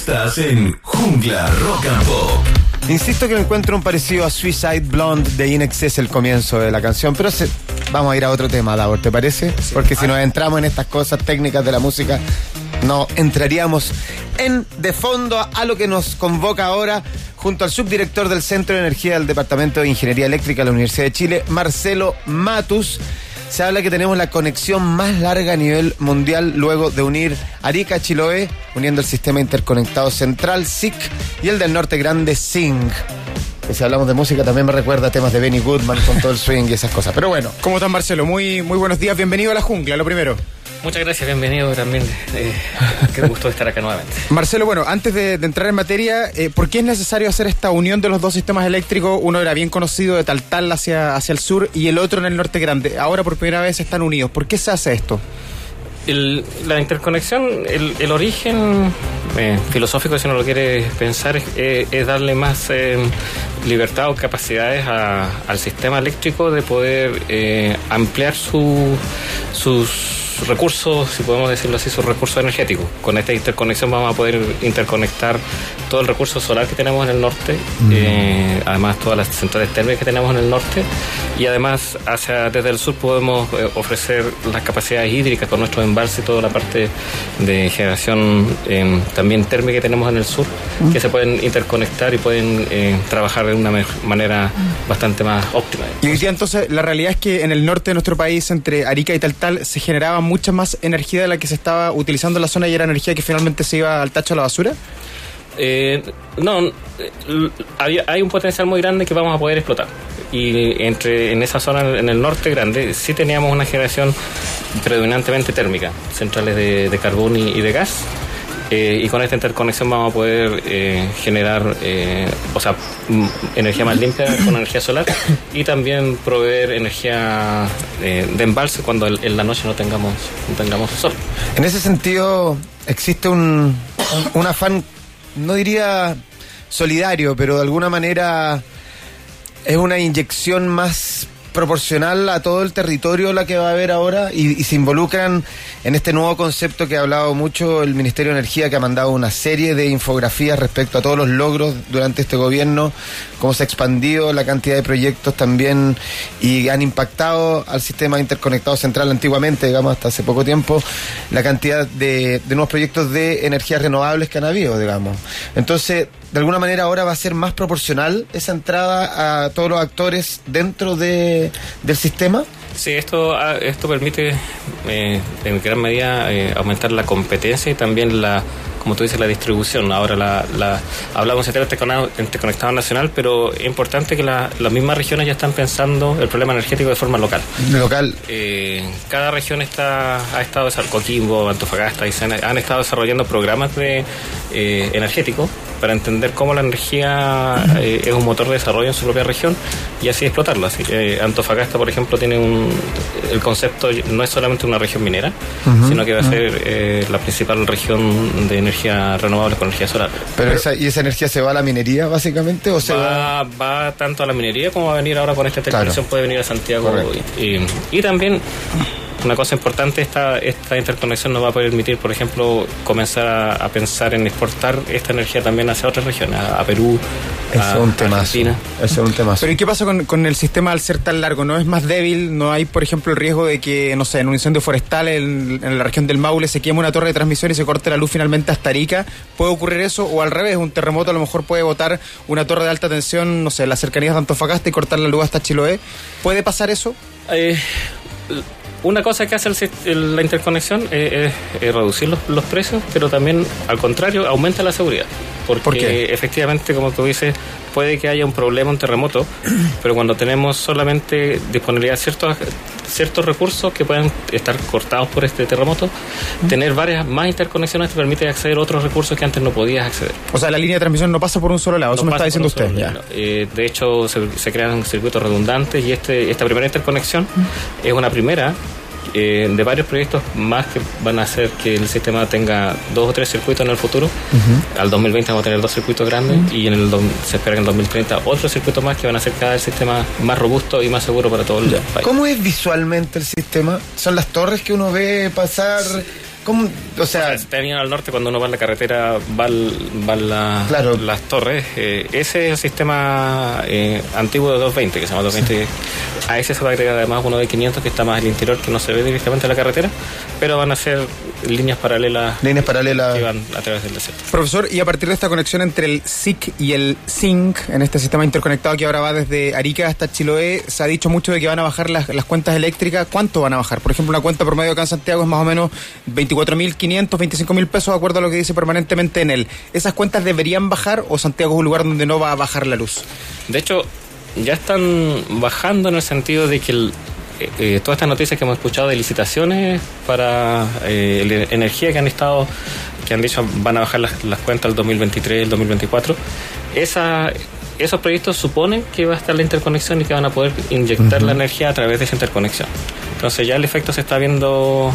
Estás en Jungla Rock and Pop. Insisto que encuentro un parecido a Suicide Blonde de INXS el comienzo de la canción, pero vamos a ir a otro tema, Davor, ¿te parece? Sí. Porque si nos entramos en estas cosas técnicas de la música, no entraríamos de fondo a lo que nos convoca ahora, junto al subdirector del Centro de Energía del Departamento de Ingeniería Eléctrica de la Universidad de Chile, Marcelo Matus. Se habla que tenemos la conexión más larga a nivel mundial luego de unir Arica a Chiloé, uniendo el sistema interconectado central SIC y el del norte grande SING. Que si hablamos de música también me recuerda a temas de Benny Goodman con todo el swing y esas cosas. Pero bueno. ¿Cómo estás, Marcelo? Muy buenos días, bienvenido a la jungla, lo primero. Muchas gracias, bienvenido también. Qué gusto estar acá nuevamente. Marcelo, bueno, antes de entrar en materia, ¿por qué es necesario hacer esta unión de los dos sistemas eléctricos? Uno era bien conocido de Taltal hacia el sur y el otro en el norte grande. Ahora por primera vez están unidos. ¿Por qué se hace esto? La interconexión, el origen filosófico, si uno lo quiere pensar, es darle más libertad o capacidades al sistema eléctrico de poder ampliar sus recursos, si podemos decirlo así, sus recursos energéticos. Con esta interconexión vamos a poder interconectar todo el recurso solar que tenemos en el norte, además todas las centrales térmicas que tenemos en el norte, y además desde el sur podemos ofrecer las capacidades hídricas con nuestros embalses y toda la parte de generación también térmica que tenemos en el sur, que se pueden interconectar y pueden trabajar de una manera bastante más óptima. Y hoy día entonces la realidad es que en el norte de nuestro país, entre Arica y Taltal, se generaba mucha más energía de la que se estaba utilizando en la zona y era energía que finalmente se iba al tacho a la basura. No, hay un potencial muy grande que vamos a poder explotar. Y en esa zona, en el norte grande, sí teníamos una generación predominantemente térmica, centrales de carbón y de gas. Y con esta interconexión vamos a poder generar energía más limpia con energía solar y también proveer energía de embalse cuando en la noche no tengamos sol. En ese sentido existe un afán, no diría solidario, pero de alguna manera es una inyección más proporcional a todo el territorio la que va a haber ahora y se involucran en este nuevo concepto que ha hablado mucho el Ministerio de Energía, que ha mandado una serie de infografías respecto a todos los logros durante este gobierno, cómo se ha expandido la cantidad de proyectos también y han impactado al sistema interconectado central antiguamente, digamos hasta hace poco tiempo, la cantidad de nuevos proyectos de energías renovables que han habido, digamos. Entonces, de alguna manera ahora va a ser más proporcional esa entrada a todos los actores dentro del sistema. Sí, esto permite en gran medida aumentar la competencia y también como tú dices, la distribución. Ahora hablamos de interconectado nacional, pero es importante que las mismas regiones ya están pensando el problema energético de forma local. Cada región ha estado desarrollando, Coquimbo, Antofagasta, han estado desarrollando programas energéticos para entender cómo la energía es un motor de desarrollo en su propia región y así explotarlo. Así que Antofagasta, por ejemplo, tiene el concepto, no es solamente una región minera, sino que va a ser la principal región de energía renovable con energía solar. Pero esa energía se va a la minería, básicamente, o se va tanto a la minería como va a venir ahora con esta interconexión, puede venir a Santiago y también. Una cosa importante, esta interconexión nos va a permitir, por ejemplo, comenzar a pensar en exportar esta energía también hacia otras regiones, a Perú, a Argentina. Ese es un tema. Pero ¿y qué pasa con el sistema al ser tan largo? ¿No es más débil? ¿No hay, por ejemplo, el riesgo de que, no sé, en un incendio forestal en la región del Maule se queme una torre de transmisión y se corte la luz finalmente hasta Arica? ¿Puede ocurrir eso? O al revés, un terremoto a lo mejor puede botar una torre de alta tensión, no sé, en las cercanías de Antofagasta y cortar la luz hasta Chiloé. ¿Puede pasar eso? Una cosa que hace la interconexión es reducir los precios, pero también, al contrario, aumenta la seguridad. Porque ¿por qué? Efectivamente, como tú dices, puede que haya un problema, un terremoto, pero cuando tenemos solamente disponibilidad de ciertos recursos que pueden estar cortados por este terremoto, tener varias más interconexiones te permite acceder a otros recursos que antes no podías acceder. O sea, la línea de transmisión no pasa por un solo lado, eso me está diciendo usted. De hecho, se crean circuitos redundantes y esta primera interconexión es una primera de varios proyectos más que van a hacer que el sistema tenga 2 o 3 circuitos en el futuro. Al 2020 vamos a tener 2 circuitos grandes y se espera que en 2030 otros circuitos más que van a hacer cada vez el sistema más robusto y más seguro para todo el país. ¿Cómo es visualmente el sistema? ¿Son las torres que uno ve pasar ¿Cómo? O sea, si te viene al norte, cuando uno va en la carretera, claro, las torres. Ese es el sistema antiguo de 220, que se llama 220. Sí. A ese se va a agregar además uno de 500 que está más al interior, que no se ve directamente en la carretera, pero van a ser líneas paralelas que van a través del desierto. Profesor, y a partir de esta conexión entre el SIC y el SINC, en este sistema interconectado que ahora va desde Arica hasta Chiloé, se ha dicho mucho de que van a bajar las cuentas eléctricas. ¿Cuánto van a bajar? Por ejemplo, una cuenta promedio acá en Santiago es más o menos 24.500, 25.000 pesos, de acuerdo a lo que dice permanentemente en él. ¿Esas cuentas deberían bajar o Santiago es un lugar donde no va a bajar la luz? De hecho, ya están bajando en el sentido de que todas estas noticias que hemos escuchado de licitaciones para energía que han dicho van a bajar las cuentas el 2023, el 2024, esos proyectos suponen que va a estar la interconexión y que van a poder inyectar la energía a través de esa interconexión. Entonces ya el efecto se está viendo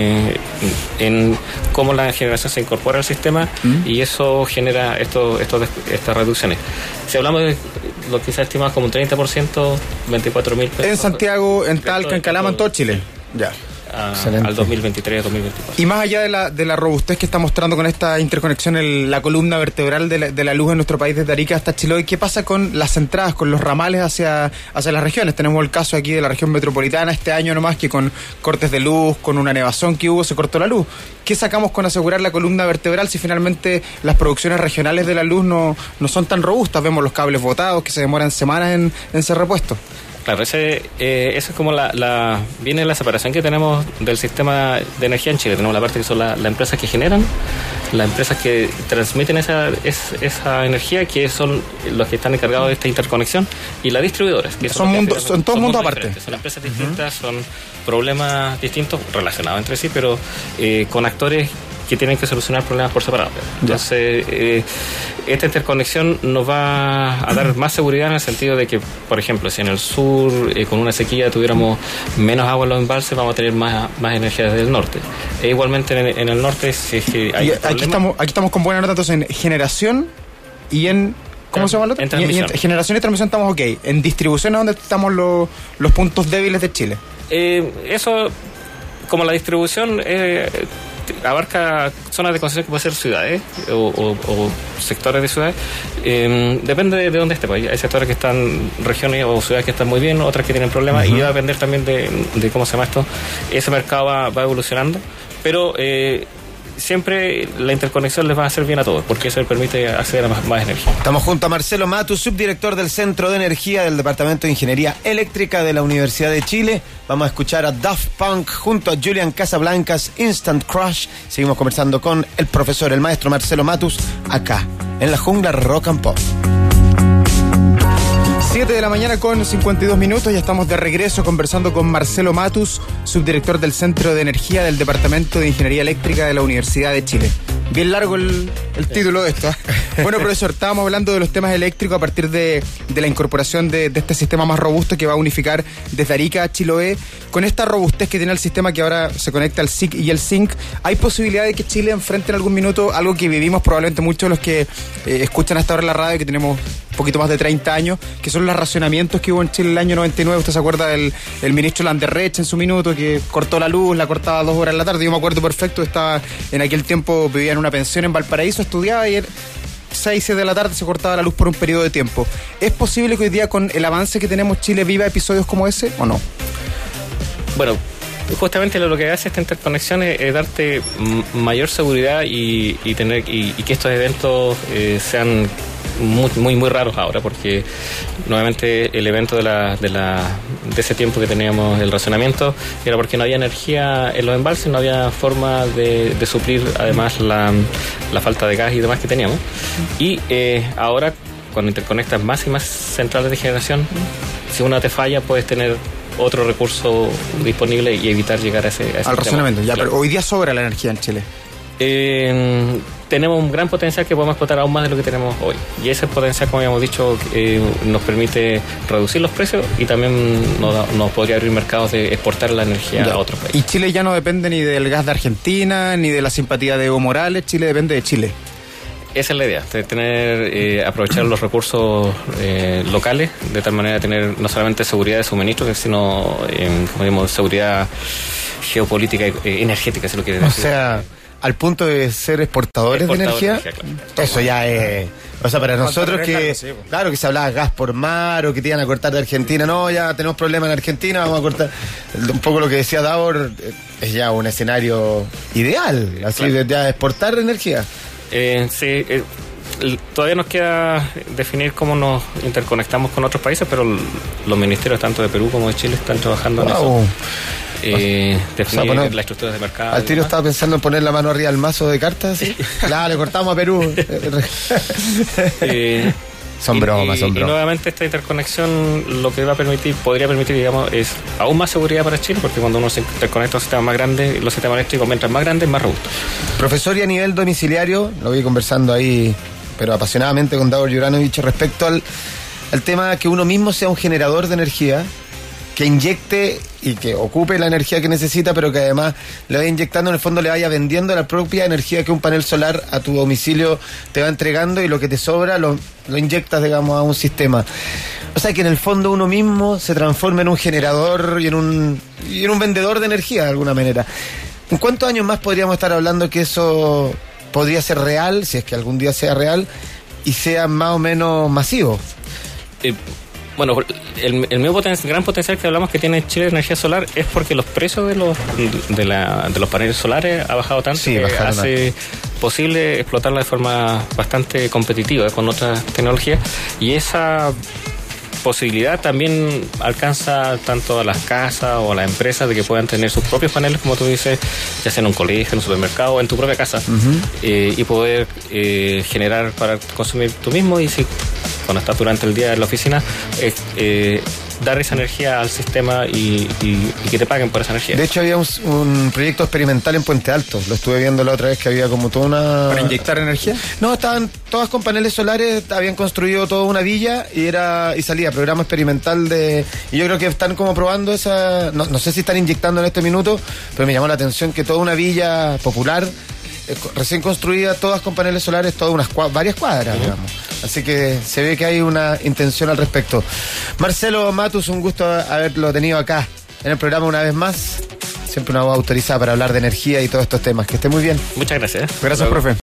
en cómo la generación se incorpora al sistema y eso genera estas reducciones. Si hablamos de lo que se ha estimado como un 30%, 24.000 pesos. En Santiago, en Talca, en Calama, en todo Chile. Ya. Al 2023, 2024. Y más allá de la robustez que está mostrando con esta interconexión la columna vertebral de la luz en nuestro país desde Arica hasta Chiloé, ¿qué pasa con las entradas, con los ramales hacia las regiones? Tenemos el caso aquí de la región metropolitana este año nomás, que con cortes de luz, con una nevazón que hubo, se cortó la luz. ¿Qué sacamos con asegurar la columna vertebral si finalmente las producciones regionales de la luz no son tan robustas? Vemos los cables botados que se demoran semanas en ser repuestos. Claro, eso es como viene la separación que tenemos del sistema de energía en Chile. Tenemos la parte que son las empresas que generan, las empresas que transmiten esa energía, que son los que están encargados de esta interconexión, y las distribuidoras, que son todos mundos aparte. Son empresas distintas, son problemas distintos relacionados entre sí, pero con actores que tienen que solucionar problemas por separado. Entonces, esta interconexión nos va a dar más seguridad en el sentido de que, por ejemplo, si en el sur con una sequía tuviéramos menos agua en los embalses, vamos a tener más energía desde el norte. E igualmente en el norte, si es que hay aquí estamos con buena nota entonces en generación y en... ¿Cómo se llama el otro? En transmisión. En generación y transmisión estamos ok. En distribución es donde estamos los puntos débiles de Chile. Eso, como la distribución... abarca zonas de concesión que pueden ser ciudades o sectores de ciudades, depende de dónde esté. Pues hay sectores que están, regiones o ciudades que están muy bien, otras que tienen problemas, y va a depender también de cómo se llama esto. Ese mercado va evolucionando, pero siempre la interconexión les va a hacer bien a todos, porque eso les permite acceder a más energía. Estamos junto a Marcelo Matus, subdirector del Centro de Energía del Departamento de Ingeniería Eléctrica de la Universidad de Chile. Vamos a escuchar a Daft Punk junto a Julian Casablancas, Instant Crush. Seguimos conversando con el profesor, el maestro Marcelo Matus, acá, en la jungla Rock and Pop. 7 de la mañana con 52 minutos, ya estamos de regreso conversando con Marcelo Matus, subdirector del Centro de Energía del Departamento de Ingeniería Eléctrica de la Universidad de Chile. Bien largo el título de esto. Bueno, profesor, estábamos hablando de los temas eléctricos a partir de la incorporación de este sistema más robusto que va a unificar desde Arica a Chiloé. Con esta robustez que tiene el sistema que ahora se conecta al SIC y el SINC, ¿hay posibilidad de que Chile enfrente en algún minuto algo que vivimos probablemente muchos de los que escuchan hasta ahora en la radio, que tenemos un poquito más de 30 años, que son los racionamientos que hubo en Chile el año 99? ¿Usted se acuerda del ministro Landerrecht en su minuto, que cortó la luz, la cortaba 2 horas en la tarde? Yo me acuerdo perfecto, estaba en aquel tiempo, vivía en una pensión en Valparaíso, estudiaba, y 6, 7 de la tarde se cortaba la luz por un periodo de tiempo. ¿Es posible que hoy día, con el avance que tenemos, Chile viva episodios como ese o no? Bueno, justamente lo que hace esta interconexión es darte mayor seguridad y que estos eventos sean muy raros ahora, porque nuevamente el evento de ese tiempo que teníamos el racionamiento era porque no había energía en los embalses, no había forma de suplir además la falta de gas y demás que teníamos. Y ahora, cuando interconectas más y más centrales de generación, si una te falla, puedes tener otro recurso disponible y evitar llegar a ese al racionamiento. Ya, claro. Pero hoy día sobra la energía en Chile. Tenemos un gran potencial que podemos explotar aún más de lo que tenemos hoy, y ese potencial, como habíamos dicho, nos permite reducir los precios y también nos podría abrir mercados de exportar la energía a otros países. Y Chile ya no depende ni del gas de Argentina ni de la simpatía de Evo Morales. Chile depende de Chile. Esa es la idea, de tener, aprovechar los recursos locales, de tal manera de tener no solamente seguridad de suministro, sino, como decimos, seguridad geopolítica energética, si lo quieres O decir. sea, al punto de ser exportadores de energía, claro. eso ya es... O sea, para nosotros que... Sí, po. Claro, que se hablaba gas por mar o que te iban a cortar de Argentina. No, ya tenemos problemas en Argentina, vamos a cortar. Un poco lo que decía Davor, es ya un escenario ideal, así Claro. de ya exportar energía. Sí, todavía nos queda definir cómo nos interconectamos con otros países, pero los ministerios tanto de Perú como de Chile están trabajando en eso. Wow. Definir poner- la estructura de mercado. Al tiro estaba pensando en poner la mano arriba al mazo de cartas. ¿Sí? Claro, le cortamos a Perú. Son bromas, son Y bromas. nuevamente esta interconexión lo que va a permitir, podría permitir, digamos, es aún más seguridad para Chile, porque cuando uno se interconecta a un sistema más grande, los sistemas eléctricos mientras más grandes, más robustos. Profesor, y a nivel domiciliario, lo voy conversando ahí, pero apasionadamente con Davor Juranovic respecto al tema que uno mismo sea un generador de energía, que inyecte y que ocupe la energía que necesita, pero que además le vaya inyectando, en el fondo le vaya vendiendo la propia energía que un panel solar a tu domicilio te va entregando, y lo que te sobra lo inyectas, digamos, a un sistema. O sea, que en el fondo uno mismo se transforma en un generador y en un vendedor de energía de alguna manera. ¿En cuántos años más podríamos estar hablando que eso podría ser real, si es que algún día sea real, y sea más o menos masivo? Bueno, el mismo gran potencial que hablamos que tiene Chile de energía solar es porque los precios de los paneles solares ha bajado tanto, Sí, que bajaron hace posible explotarla de forma bastante competitiva con otras tecnologías, y esa posibilidad también alcanza tanto a las casas o a las empresas de que puedan tener sus propios paneles, como tú dices, ya sea en un colegio, en un supermercado o en tu propia casa, y poder generar para consumir tú mismo, y si cuando estás durante el día en la oficina, dar esa energía al sistema y que te paguen por esa energía. De hecho, había un proyecto experimental en Puente Alto. Lo estuve viendo la otra vez, que había como toda una... ¿Para inyectar energía? No, estaban todas con paneles solares, habían construido toda una villa y salía programa experimental de... Y yo creo que están como probando esa... No sé si están inyectando en este minuto, pero me llamó la atención que toda una villa popular, recién construida, todas con paneles solares, todas varias cuadras, digamos. Así que se ve que hay una intención al respecto. Marcelo Matus, un gusto haberlo tenido acá en el programa una vez más. Siempre una voz autorizada para hablar de energía y todos estos temas. Que esté muy bien. Muchas gracias. Gracias, profe.